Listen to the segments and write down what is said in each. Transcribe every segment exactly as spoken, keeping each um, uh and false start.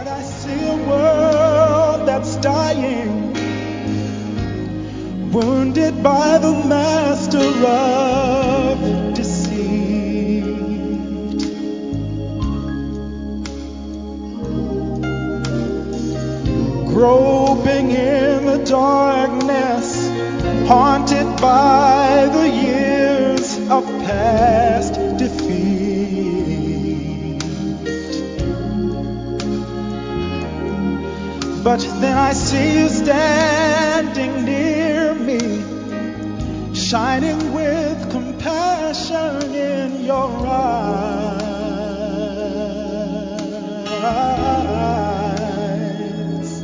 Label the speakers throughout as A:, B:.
A: Lord, I see a world that's dying, wounded by the master of deceit. Groping in the darkness, haunted by the years of past defeat. But then I see you standing near me, shining with compassion in your eyes.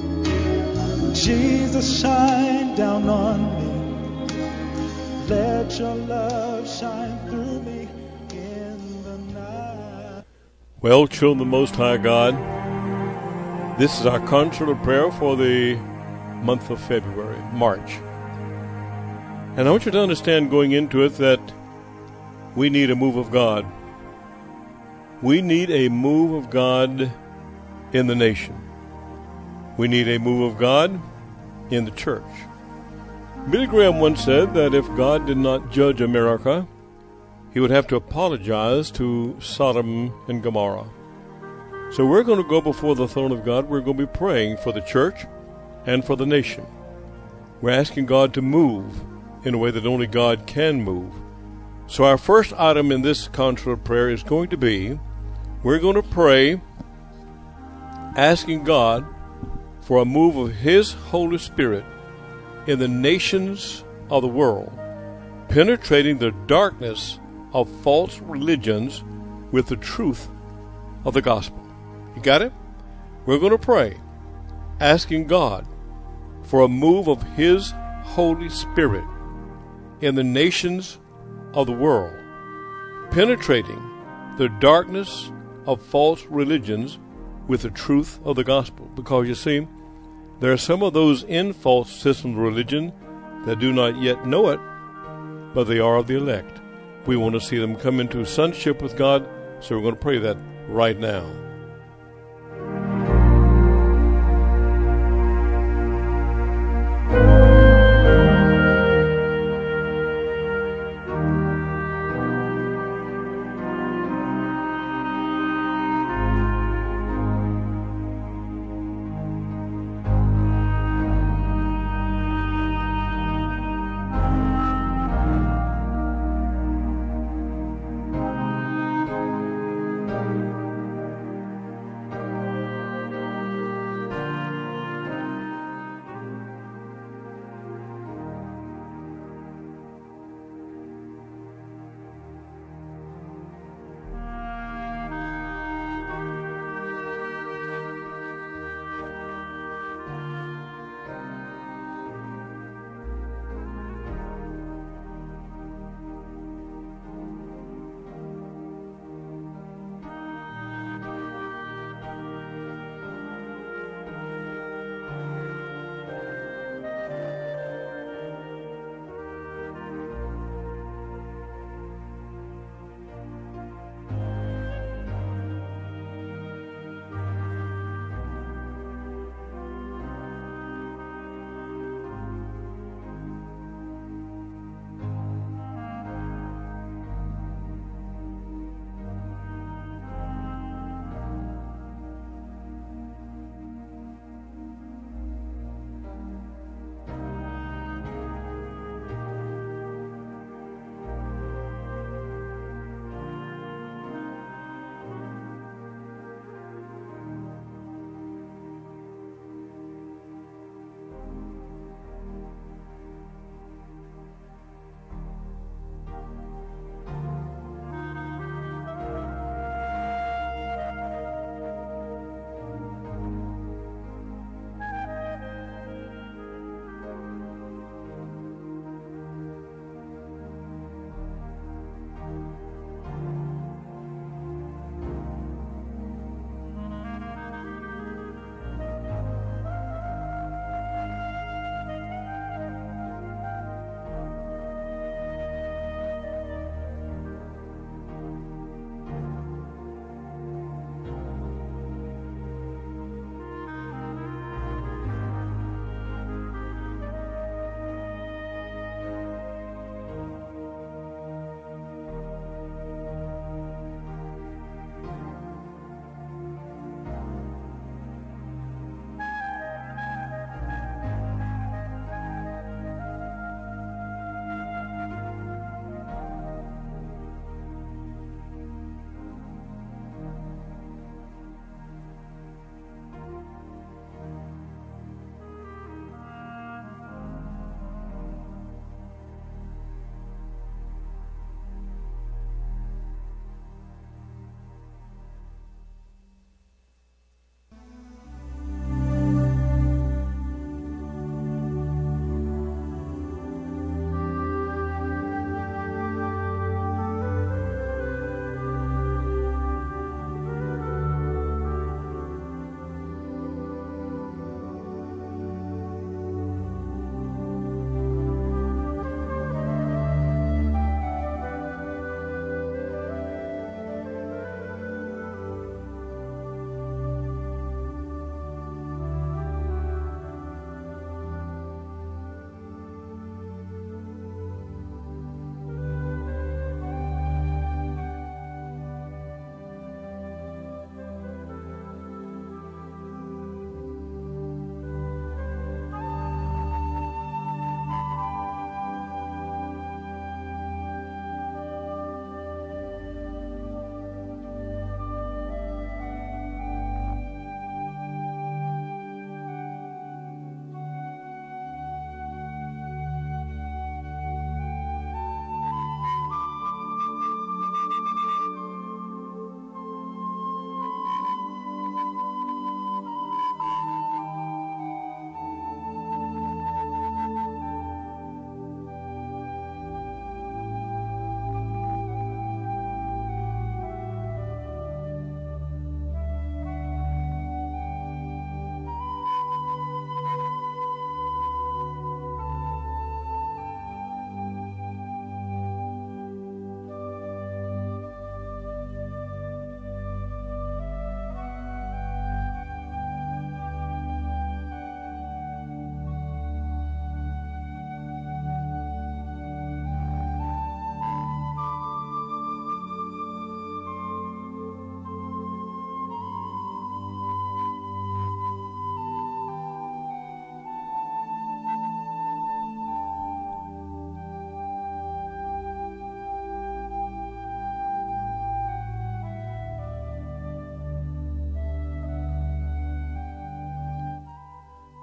A: Jesus, shine down on me. Let your love shine through me in the night.
B: Well, children of the Most High God, this is our concert of prayer for the month of February, March. And I want you to understand going into it that we need a move of God. We need a move of God in the nation. We need a move of God in the church. Billy Graham once said that if God did not judge America, he would have to apologize to Sodom and Gomorrah. So we're going to go before the throne of God. We're going to be praying for the church and for the nation. We're asking God to move in a way that only God can move. So our first item in this concert of prayer is going to be, we're going to pray asking God for a move of His Holy Spirit in the nations of the world, penetrating the darkness of false religions with the truth of the gospel. You got it? We're going to pray, asking God for a move of His Holy Spirit in the nations of the world, penetrating the darkness of false religions with the truth of the gospel. Because you see, there are some of those in false systems of religion that do not yet know it, but they are of the elect. We want to see them come into sonship with God, so we're going to pray that right now.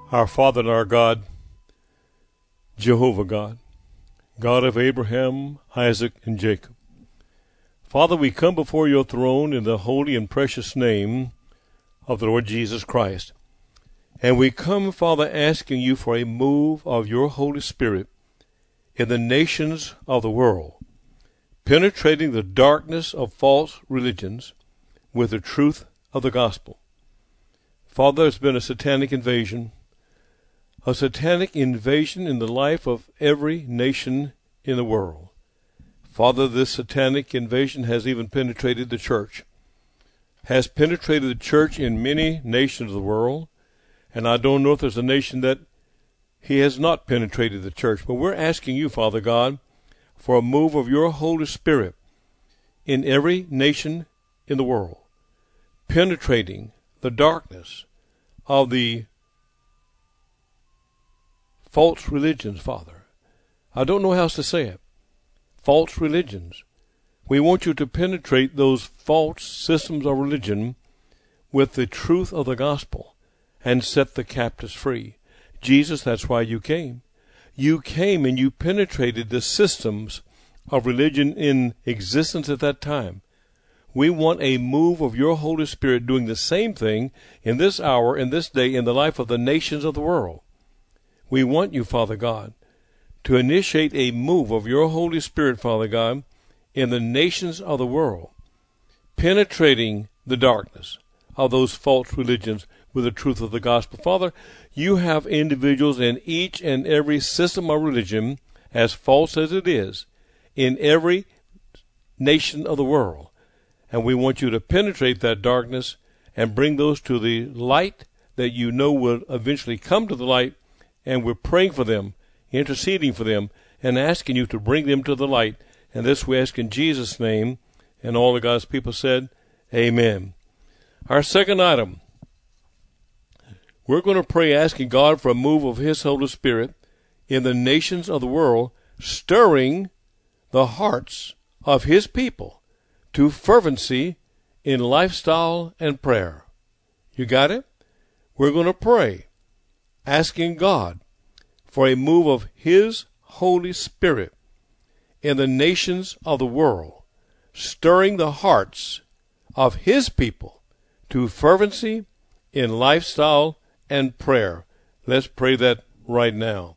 B: Our Father and our God, Jehovah God, God of Abraham, Isaac, and Jacob. Father, we come before your throne in the holy and precious name of the Lord Jesus Christ. And we come, Father, asking you for a move of your Holy Spirit in the nations of the world, penetrating the darkness of false religions with the truth of the gospel. Father, there's been a satanic invasion, a satanic invasion in the life of every nation in the world. Father, this satanic invasion has even penetrated the church, has penetrated the church in many nations of the world, and I don't know if there's a nation that he has not penetrated the church. But we're asking you, Father God, for a move of your Holy Spirit in every nation in the world, penetrating the darkness of the false religions, Father. I don't know how else to say it. False religions. We want you to penetrate those false systems of religion with the truth of the gospel and set the captives free. Jesus, that's why you came. You came and you penetrated the systems of religion in existence at that time. We want a move of your Holy Spirit doing the same thing in this hour, in this day, in the life of the nations of the world. We want you, Father God, to initiate a move of your Holy Spirit, Father God, in the nations of the world, penetrating the darkness of those false religions with the truth of the gospel. Father, you have individuals in each and every system of religion, as false as it is, in every nation of the world. And we want you to penetrate that darkness and bring those to the light that you know will eventually come to the light. And we're praying for them, interceding for them, and asking you to bring them to the light. And this we ask in Jesus' name. And all of God's people said, amen. Our second item, we're going to pray asking God for a move of his Holy Spirit in the nations of the world, stirring the hearts of his people to fervency in lifestyle and prayer. You got it? We're going to pray asking God for a move of his Holy Spirit in the nations of the world, stirring the hearts of his people to fervency in lifestyle and prayer. Let's pray that right now.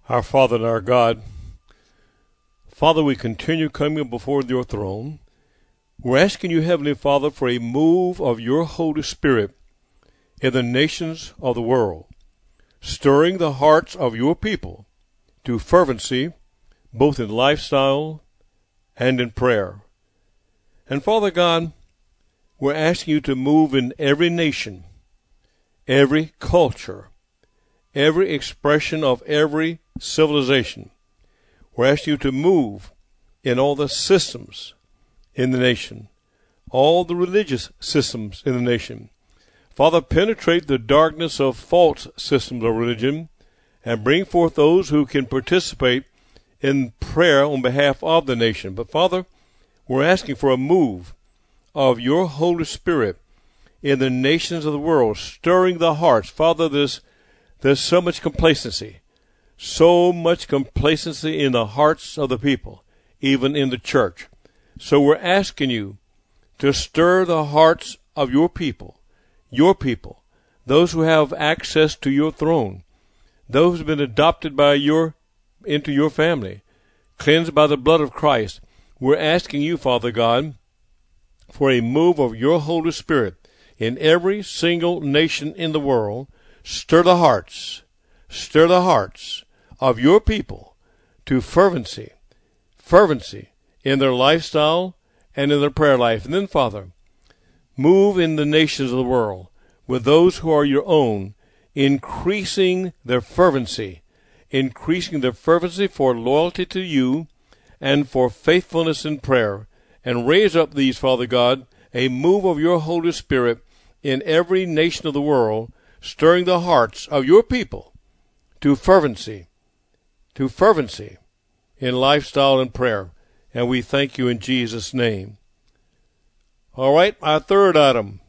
B: Our Father and our God, Father, we continue coming before your throne. We're asking you, Heavenly Father, for a move of your Holy Spirit in the nations of the world, stirring the hearts of your people to fervency, both in lifestyle and in prayer. And Father God, we're asking you to move in every nation, every culture, every expression of every civilization. We're asking you to move in all the systems in the nation, all the religious systems in the nation. Father, penetrate the darkness of false systems of religion and bring forth those who can participate in prayer on behalf of the nation. But Father, we're asking for a move of your Holy Spirit in the nations of the world, stirring the hearts. Father, there's, there's so much complacency, so much complacency in the hearts of the people, even in the church. So we're asking you to stir the hearts of your people, your people, those who have access to your throne, those who have been adopted by your into your family, cleansed by the blood of Christ. We're asking you, Father God, for a move of your Holy Spirit in every single nation in the world. Stir the hearts, stir the hearts of your people to fervency, fervency in their lifestyle and in their prayer life. And then, Father, move in the nations of the world with those who are your own, increasing their fervency, increasing their fervency for loyalty to you and for faithfulness in prayer. And raise up these, Father God, a move of your Holy Spirit in every nation of the world, stirring the hearts of your people to fervency, to fervency in lifestyle and prayer. And we thank you in Jesus' name. All right, our third item.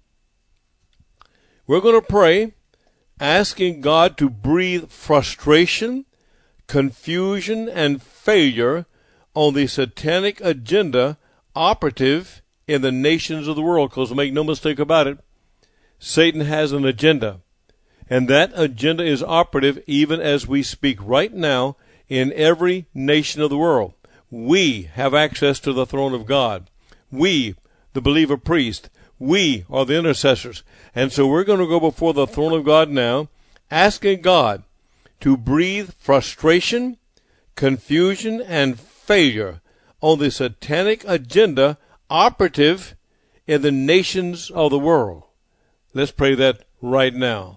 B: We're going to pray, asking God to breathe frustration, confusion, and failure on the satanic agenda operative in the nations of the world. Because make no mistake about it, Satan has an agenda. And that agenda is operative even as we speak right now in every nation of the world. We have access to the throne of God. We, the believer priest, we are the intercessors. And so we're going to go before the throne of God now, asking God to breathe frustration, confusion, and failure on the satanic agenda operative in the nations of the world. Let's pray that right now.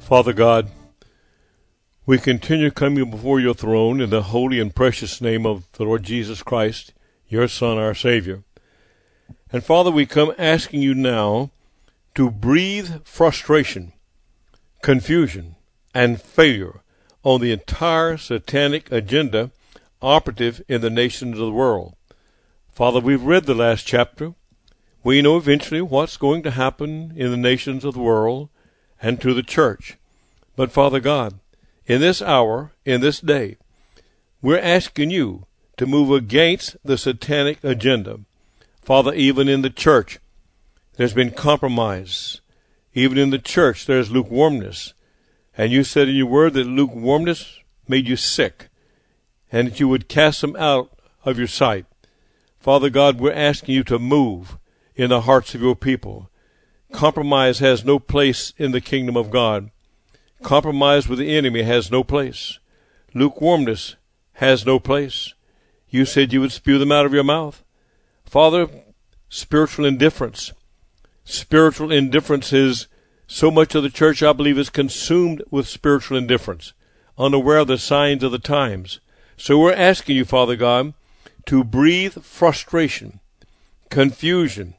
B: Father God, we continue coming before your throne in the holy and precious name of the Lord Jesus Christ, your Son, our Savior. And Father, we come asking you now to breathe frustration, confusion, and failure on the entire satanic agenda operative in the nations of the world. Father, we've read the last chapter. We know eventually what's going to happen in the nations of the world and to the church. But Father God, in this hour, in this day, we're asking you to move against the satanic agenda. Father, even in the church, there's been compromise. Even in the church, there's lukewarmness. And you said in your word that lukewarmness made you sick, and that you would cast them out of your sight. Father God, we're asking you to move in the hearts of your people. Compromise has no place in the kingdom of God. Compromise with the enemy has no place. Lukewarmness has no place. You said you would spew them out of your mouth. Father, spiritual indifference. Spiritual indifference is so much of the church, I believe, is consumed with spiritual indifference, unaware of the signs of the times. So we're asking you, Father God, to breathe frustration, confusion.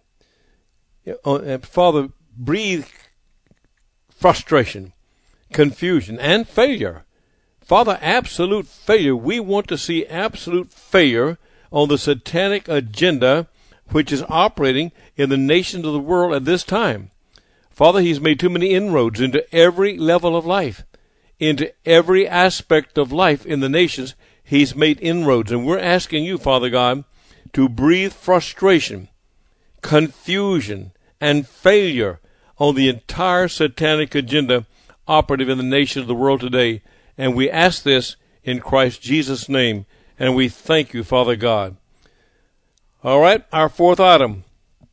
B: Father, breathe frustration, confusion, and failure. Father, absolute failure. We want to see absolute failure on the satanic agenda which is operating in the nations of the world at this time. Father, he's made too many inroads into every level of life, into every aspect of life in the nations. He's made inroads, and we're asking you, Father God, to breathe frustration, confusion, and failure on the entire satanic agenda operative in the nations of the world today. And we ask this in Christ Jesus' name, and we thank you, Father God. All right, our fourth item.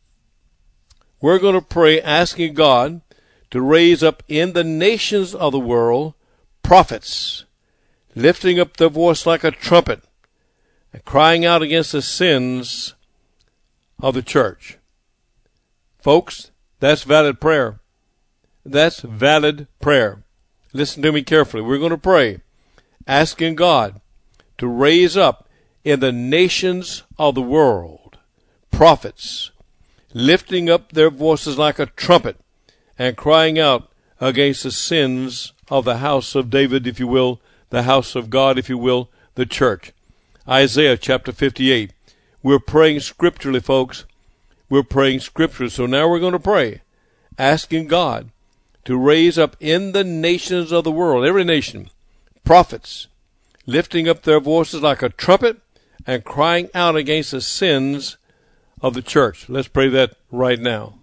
B: We're going to pray asking God to raise up in the nations of the world prophets, lifting up their voice like a trumpet and crying out against the sins of the church. Folks, that's valid prayer. That's valid prayer. Listen to me carefully. We're going to pray asking God to raise up in the nations of the world prophets, lifting up their voices like a trumpet and crying out against the sins of the house of David, if you will, the house of God, if you will, the church. Isaiah chapter fifty-eight. We're praying scripturally, folks. We're praying scripturally. So now we're going to pray, asking God to raise up in the nations of the world, every nation, prophets, lifting up their voices like a trumpet and crying out against the sins of the church. Let's pray that right now.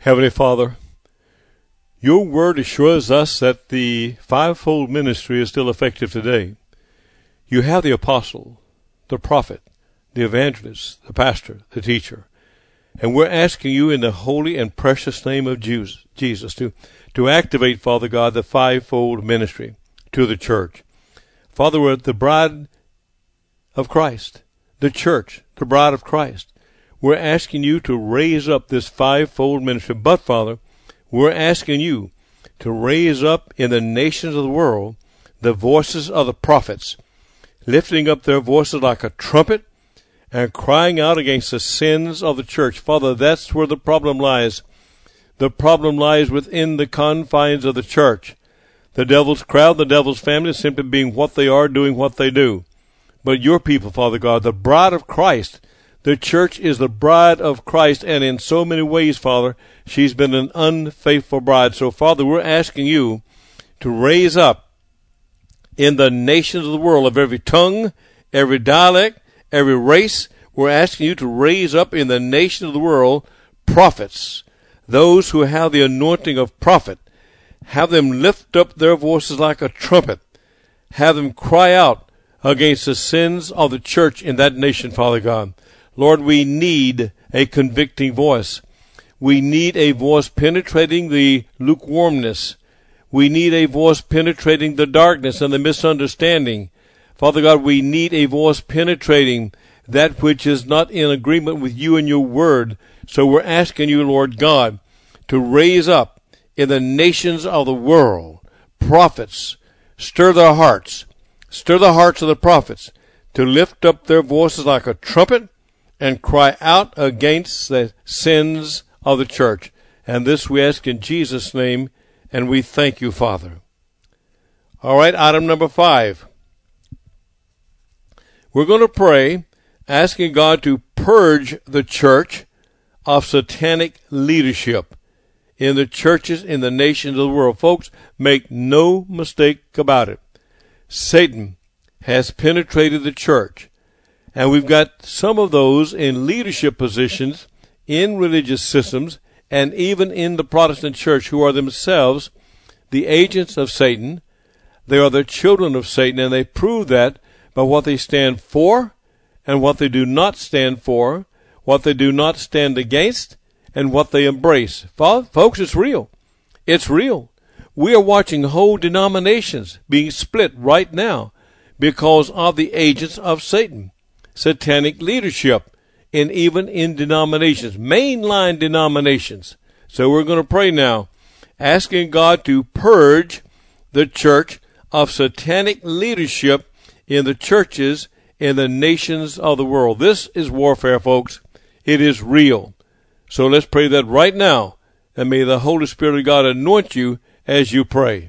B: Heavenly Father, your word assures us that the fivefold ministry is still effective today. You have the apostle, the prophet, the evangelist, the pastor, the teacher. And we're asking you in the holy and precious name of Jesus to, to activate, Father God, the fivefold ministry to the church. Father, we're the bride of Christ, the church, the bride of Christ. We're asking you to raise up this fivefold ministry. But, Father, we're asking you to raise up in the nations of the world the voices of the prophets, lifting up their voices like a trumpet and crying out against the sins of the church. Father, that's where the problem lies. The problem lies within the confines of the church. The devil's crowd, the devil's family, simply being what they are, doing what they do. But your people, Father God, the bride of Christ, the church is the bride of Christ, and in so many ways, Father, she's been an unfaithful bride. So, Father, we're asking you to raise up in the nations of the world, of every tongue, every dialect, every race, we're asking you to raise up in the nations of the world prophets, those who have the anointing of prophet. Have them lift up their voices like a trumpet. Have them cry out against the sins of the church in that nation, Father God. Lord, we need a convicting voice. We need a voice penetrating the lukewarmness. We need a voice penetrating the darkness and the misunderstanding. Father God, we need a voice penetrating that which is not in agreement with you and your word. So we're asking you, Lord God, to raise up in the nations of the world prophets. Stir their hearts. Stir the hearts of the prophets to lift up their voices like a trumpet and cry out against the sins of the church. And this we ask in Jesus' name, and we thank you, Father. All right, item number five. We're going to pray, asking God to purge the church of satanic leadership in the churches in the nations of the world. Folks, make no mistake about it. Satan has penetrated the church, and we've got some of those in leadership positions in religious systems and even in the Protestant church who are themselves the agents of Satan. They are the children of Satan, and they prove that by what they stand for and what they do not stand for, what they do not stand against, and what they embrace. Folks, it's real. It's real. We are watching whole denominations being split right now because of the agents of Satan. Satanic leadership, and even in denominations, mainline denominations. So we're going to pray now, asking God to purge the church of satanic leadership in the churches in the nations of the world. This is warfare, folks. It is real. So let's pray that right now, and may the Holy Spirit of God anoint you as you pray.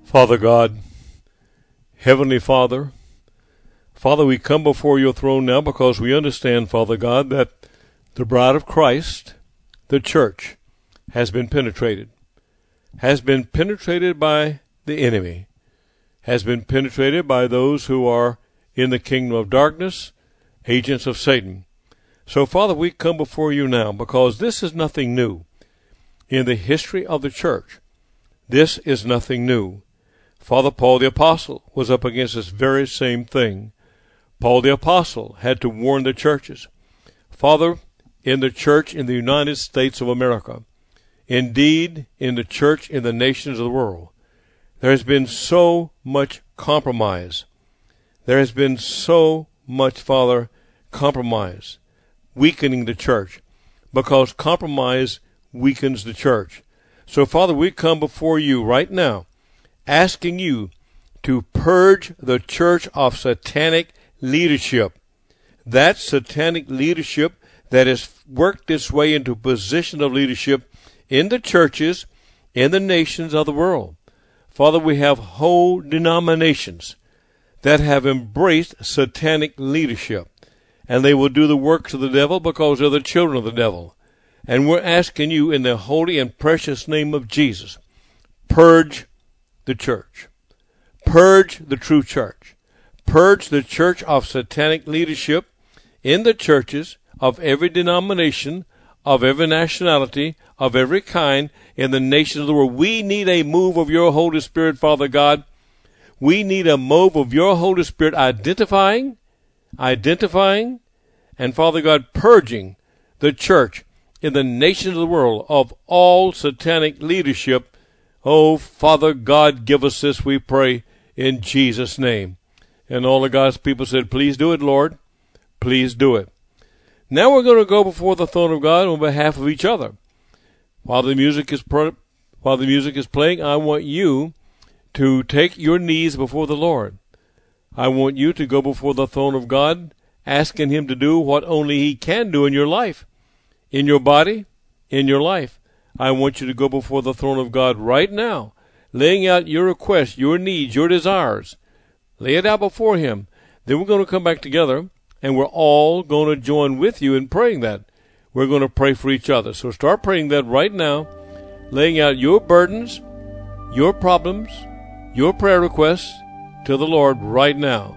B: Father God, Heavenly Father, Father, we come before your throne now because we understand, Father God, that the bride of Christ, the church, has been penetrated, has been penetrated by the enemy, has been penetrated by those who are in the kingdom of darkness, agents of Satan. So, Father, we come before you now because this is nothing new. In the history of the church, this is nothing new. Father, Paul the Apostle was up against this very same thing. Paul the Apostle had to warn the churches. Father, in the church in the United States of America, indeed in the church in the nations of the world, there has been so much compromise. There has been so much, Father, compromise, weakening the church, because compromise weakens the church. So, Father, we come before you right now, asking you to purge the church of satanic leadership. That satanic leadership that has worked its way into a position of leadership in the churches, in the nations of the world. Father, we have whole denominations that have embraced satanic leadership, and they will do the works of the devil because they're the children of the devil. And we're asking you in the holy and precious name of Jesus, purge the church. Purge the true church. Purge the church of satanic leadership in the churches of every denomination, of every nationality, of every kind in the nations of the world. We need a move of your Holy Spirit, Father God. We need a move of your Holy Spirit identifying, identifying, and Father God, purging the church in the nations of the world of all satanic leadership. Oh, Father God, give us this, we pray, in Jesus' name. And all of God's people said, please do it, Lord. Please do it. Now we're going to go before the throne of God on behalf of each other. While the music is pro- while the music is playing, I want you to take your knees before the Lord. I want you to go before the throne of God, asking him to do what only he can do in your life, in your body, in your life. I want you to go before the throne of God right now, laying out your requests, your needs, your desires. Lay it out before him. Then we're going to come back together, and we're all going to join with you in praying that. We're going to pray for each other. So start praying that right now, laying out your burdens, your problems, your prayer requests to the Lord right now.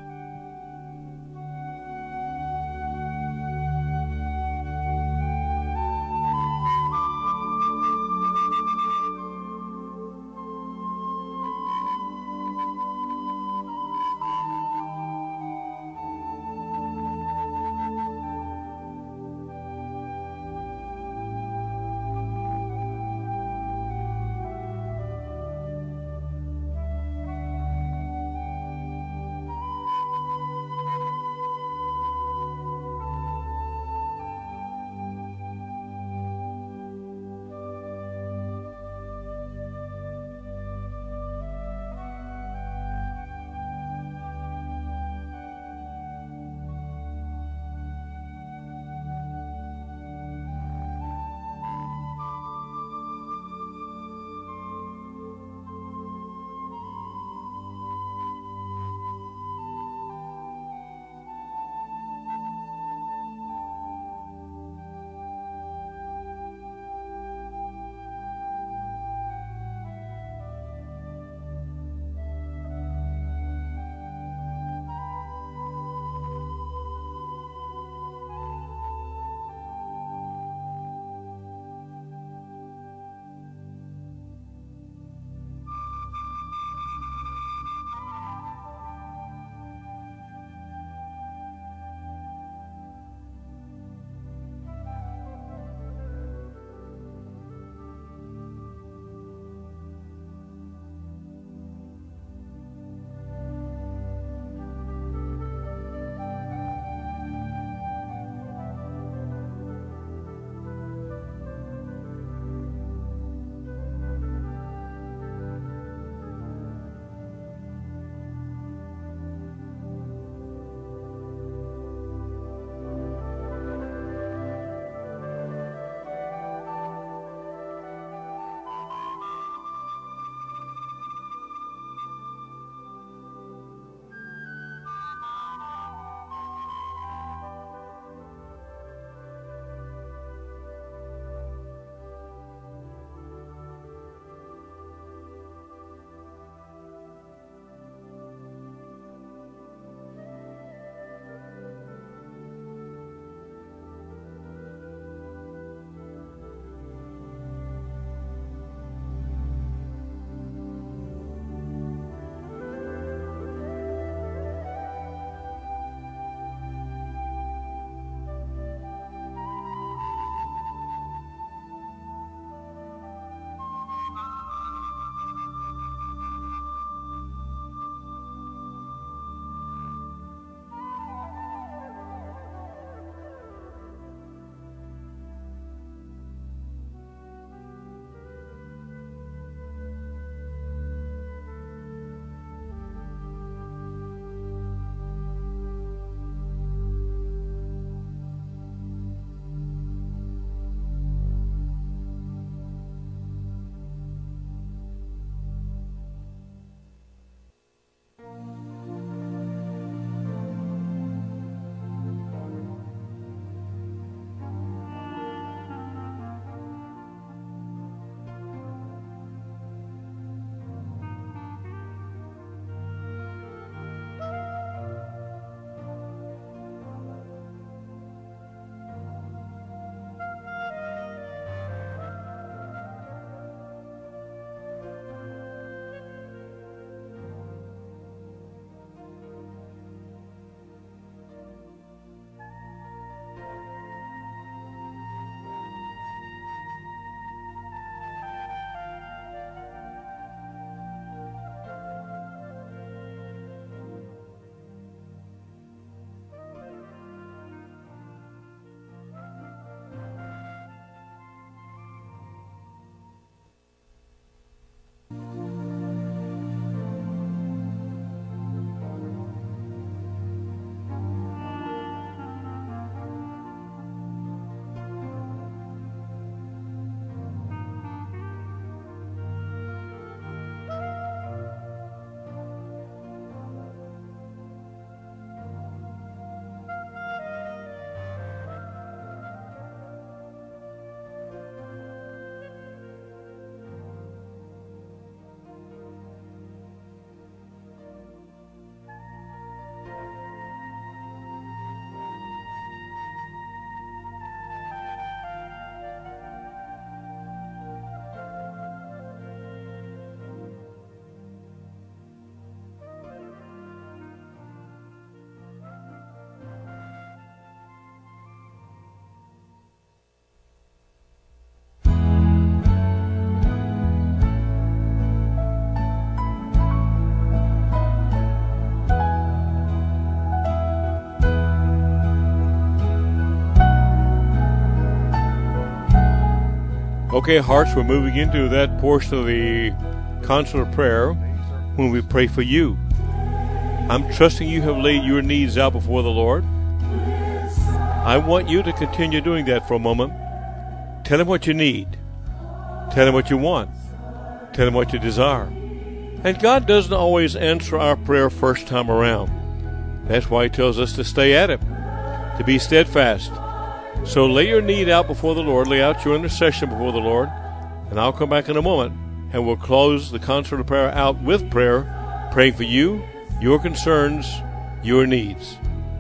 B: Okay, hearts, we're moving into that portion of the consular prayer when we pray for you. I'm trusting you have laid your needs out before the Lord. I want you to continue doing that for a moment. Tell Him what you need. Tell Him what you want. Tell Him what you desire. And God doesn't always answer our prayer first time around. That's why He tells us to stay at it, to be steadfast. So lay your need out before the Lord, lay out your intercession before the Lord, and I'll come back in a moment, and we'll close the consular prayer out with prayer, praying for you, your concerns, your needs.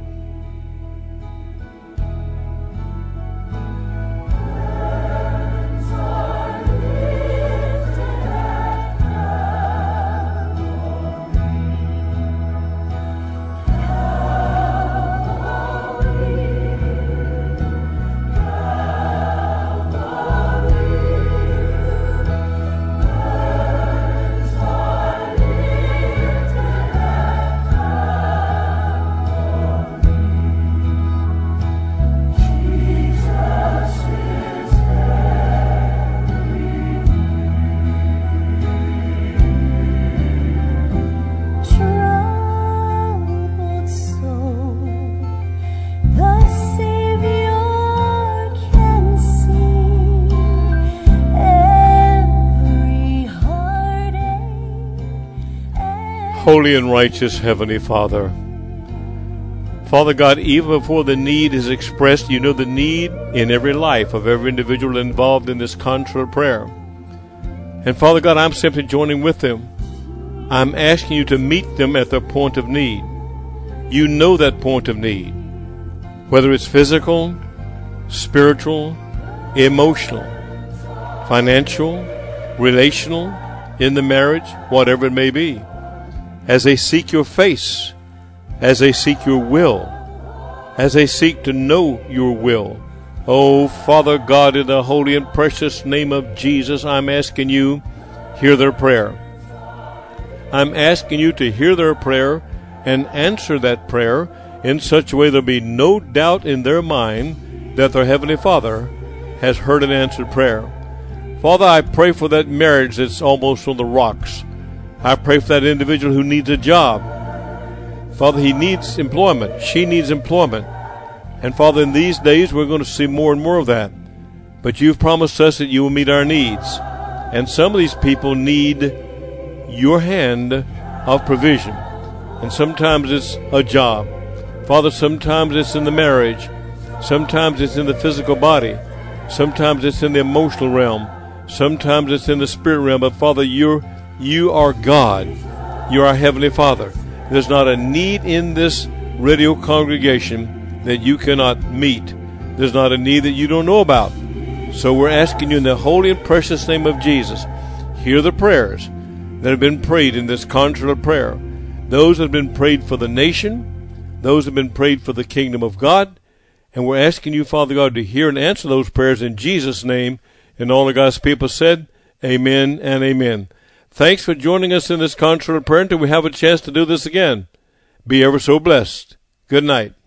B: Holy and righteous Heavenly Father, Father God, even before the need is expressed, you know the need in every life of every individual involved in this consular prayer. And Father God, I'm simply joining with them. I'm asking you to meet them at their point of need. You know that point of need, whether it's physical, spiritual, emotional, financial, relational, in the marriage, whatever it may be. As they seek your face, as they seek your will, as they seek to know your will. Oh, Father God, in the holy and precious name of Jesus, I'm asking you, hear their prayer. I'm asking you to hear their prayer and answer that prayer in such a way there'll be no doubt in their mind that their Heavenly Father has heard an answered prayer. Father, I pray for that marriage that's almost on the rocks. I pray for that individual who needs a job. Father, he needs employment. She needs employment. And Father, in these days, we're going to see more and more of that. But you've promised us that you will meet our needs. And some of these people need your hand of provision. And sometimes it's a job. Father, sometimes it's in the marriage. Sometimes it's in the physical body. Sometimes it's in the emotional realm. Sometimes it's in the spirit realm. But Father, you're You are God. You are our Heavenly Father. There's not a need in this radio congregation that you cannot meet. There's not a need that you don't know about. So we're asking you in the holy and precious name of Jesus, hear the prayers that have been prayed in this consular prayer. Those that have been prayed for the nation, those that have been prayed for the kingdom of God. And we're asking you, Father God, to hear and answer those prayers in Jesus' name. And all of God's people said, amen and amen. Thanks for joining us in this consular prayer until we have a chance to do this again. Be ever so blessed. Good night.